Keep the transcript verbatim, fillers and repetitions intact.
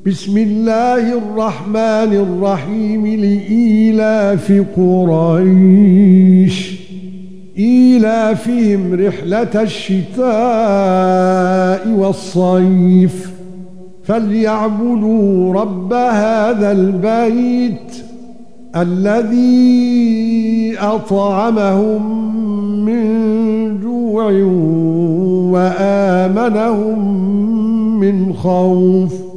بسم الله الرحمن الرحيم لإيلاف قريش إيلافهم رحلة الشتاء والصيف فليعبدوا رب هذا البيت الذي أطعمهم من جوع وآمنهم من خوف